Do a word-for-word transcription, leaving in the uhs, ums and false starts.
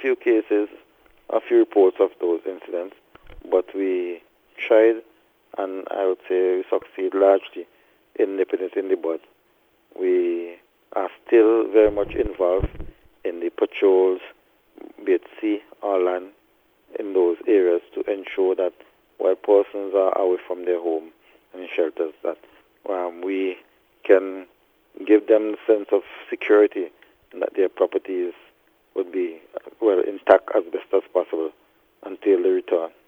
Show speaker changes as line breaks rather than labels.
few cases, a few reports of those incidents, but we tried, and I would say we succeed largely in nipping it in the bud. We are still very much involved in the patrols, be it sea or land, in those areas to ensure that while persons are away from their home and shelters, that um, we can give them a sense of security and that their properties would be, well, intact as best as possible until they return.